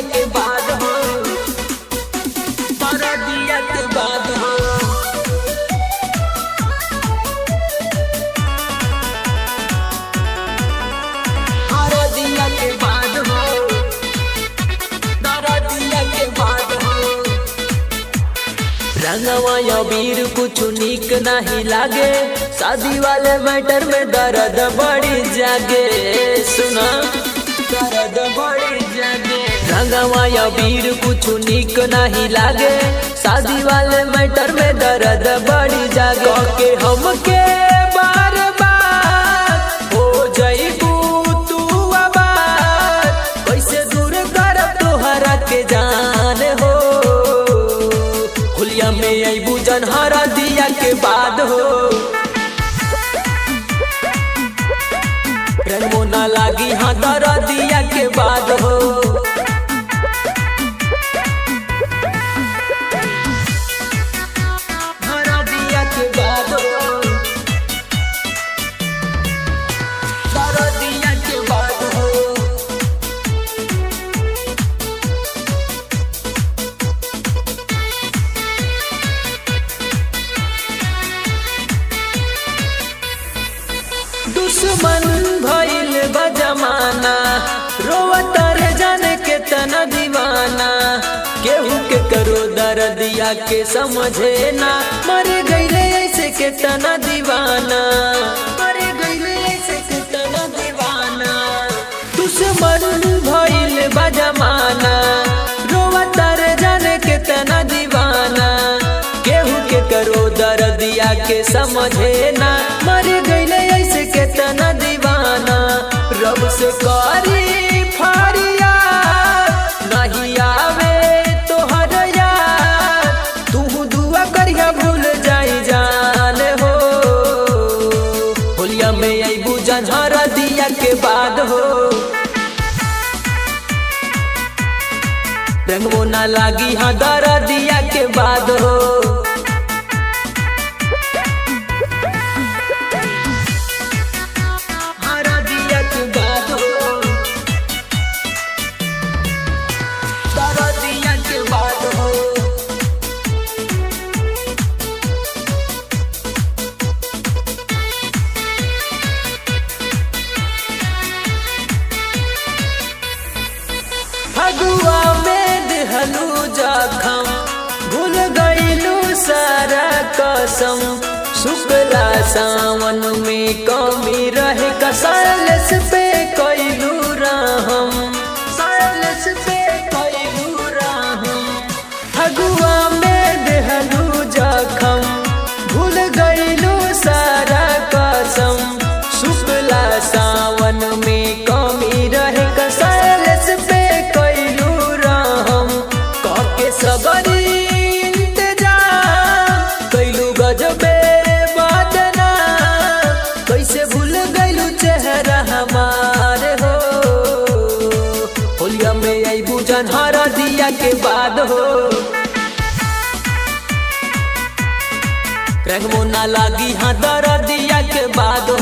के बाद हो, दरदिया के बाद हो। दरदिया के बाद हो, दरदिया के बाद हो। रंगवा अबीर कुछ निक नहीं लागे, शादी वाले मैटर में दर्द बड़ी जागे। सुना दर्द बड़ी जागे। रंगवा अबीर कुछ निक नहीं लागे, शादी वाले मैटर में दर्द बड़ी जागे। के हमके बार बार हो जाइबू तू आबाद, कैसे दूर करब तोहरा के जान हो। हुलिया में अबू जनहरा दिया के बाद हो, रंगो ना लागी हाँ दरदिया के बाद हो। दरदिया के बाद हो, दरदिया के बाद हो। दुश्मन भइल बा जमाना, रोवता रे जाने के तना दीवाना। केहू के करो दर्दिया के समझे ना, मर गईले ऐसे के तना दीवाना, मर गईले ऐसे के तना दीवाना। दुश्मन भइल बा जमाना, रोवता रे जाने के तना दीवाना। केहू के करो दर्दिया के समझे ना, मर गईले ऐसे के तना दीवाना। रब से करी फरियाद नहीं आवे तोहर यार, तू दुआ करिया भूल जाई जान हो। होलिया में अबू जनहरा दिया के बाद हो, रंगो ना लागी हाँ दरदिया के बाद हो। दरदिया के बाद हो, दरदिया के बाद हो। फगुआ में दिहलू जखम, भूल गईलू सारा कसम। शुक्ला सावन में कमी रहे का सालस पे कैलू रहम, सालस पे कैलू रहम। फगुआ में दिहलू जखम, भूल गईलू सारा कसम। शुक्ला सावन में कमी रहे का सालस पे कैलू रहम। कके सबरी इंतजाम कैलू गजबे बदना, कैसे भूल गईलू चेहरा हमारे हो। होलिया में अबू जनहरा दिया के बाद हो, रंगो ना लागी हाँ दरदिया के बाद